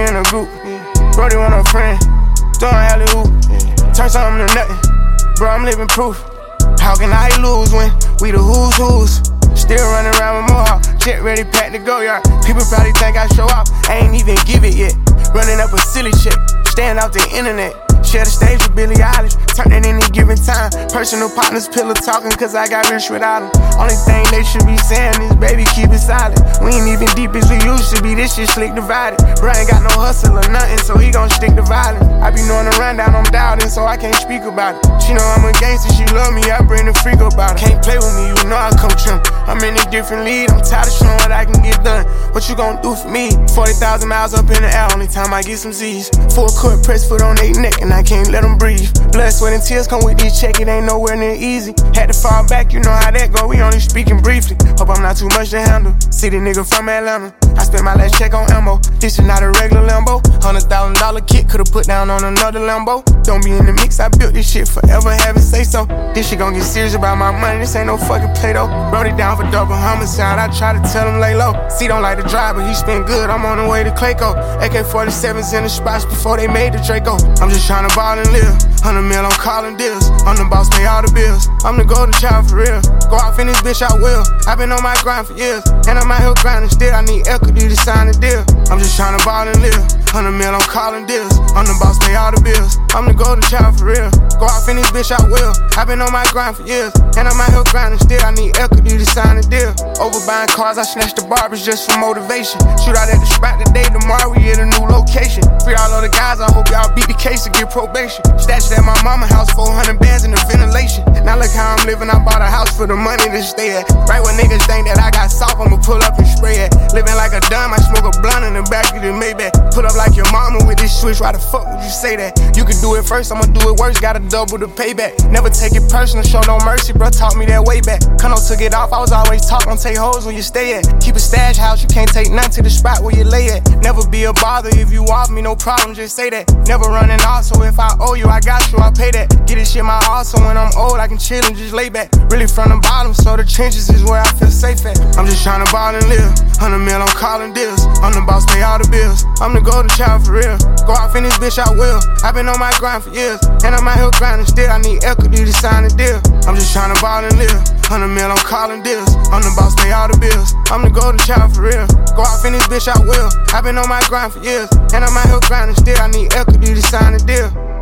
in a group. Brody want a friend, throwing alley-oop. Turn something to nothing, bro, I'm living proof. How can I lose when we the who's? Still running around with Mohawk, jet ready, packed to go, yard. People probably think I show off, I ain't even give it yet. Running up a silly check, staying off the internet. Share the stage with Billie Eilish, turn it any given time. Personal partners, pillow talking, cause I got rich without them. Only thing they should be saying is, baby, keep it silent. We ain't even deep as we used to be, this shit slick divided. Bro ain't got no hustle or nothing, so he gon' stick to violence. I be knowing the rundown, I'm doubting, so I can't speak about it. She know I'm a gangster, she love me, I bring the freak about it. Can't play with me, you know I come trim. I'm in a different lead, I'm tired of showing what I can get done. What you gon' do for me? 40,000 miles up in the air, only time I get some Z's. Full court press, foot on they neck, and I can't let them breathe. Blood, sweat, and tears come with this check, it ain't nowhere near easy. Had to fall back, you know how that go, we only speaking briefly. Hope I'm not too much to handle. City nigga from Atlanta, I spent my last check on ammo. This is not a regular Lambo. $100,000 kit, could've put down on another Lambo. Don't be in the mix, I built this shit forever, have it say so. This shit gon' get serious about my money, this ain't no fucking Play-Doh. Wrote it down for double homicide, I try to tell him lay low. C don't like to drive, but he spent good, I'm on the way to Clayco. AK-47s in the spots before they made the Draco. I'm just tryna ball and live, 100 mil on calling deals. I'm the boss, pay all the bills, I'm the golden child for real. Go off in this bitch, I will. I've been on my grind for years, and I'm out here grinding still. I need equity to sign the deal. I'm just tryna ball and live, 100 mil on calling deals. I'm the boss, pay all the bills, I'm the golden child for real. Go off in this bitch, I will. I've been on my grind for years, and I'm out here grinding still. I need equity to sign the deal. Over buying cars, I snatched the barbers just for motivation. Shoot out at the spot today, tomorrow we at a new location. Free all of the guys, I hope y'all beat the case and get probation. Stashed at my mama house, 400 bands in the ventilation. Now look how I'm living, I bought a house for the money to stay at. Right when niggas think that I got soft, I'ma pull up and spray it. Living like a dumb, I smoke a blunt in the back of the Maybach. Pull up like your mama with this switch, why the fuck would you say that? You could do it first, I'ma do it worse, gotta double the payback. Never take it personal, show no mercy, bro, taught me that way back. Kano took it off, I was always taught, don't take hoes where you stay at. Keep a stash house, you can't take none to the spot where you lay at. Never be a bother, if you off me, no problem, just say that. Never running off, so if I owe you, I got you, I'll pay that. Get this shit my heart, so when I'm old, I can chill and just lay back. Really from the bottom, so the trenches is where I feel safe at. I'm just tryna ball and live, 100 mil on calling deals. I'm the boss, pay all the bills, I'm the golden child for real. Go off in this bitch, I will. I've been on my grind for years, and I'm out here grinding still. I need equity to sign the deal. I'm just tryna ball and live, 100 mil on calling deals. I'm the boss, pay all the bills, I'm the golden child for real. Go off in this bitch, I will. I've been on my grind for years, and I'm out here grinding still. I need equity to sign the deal.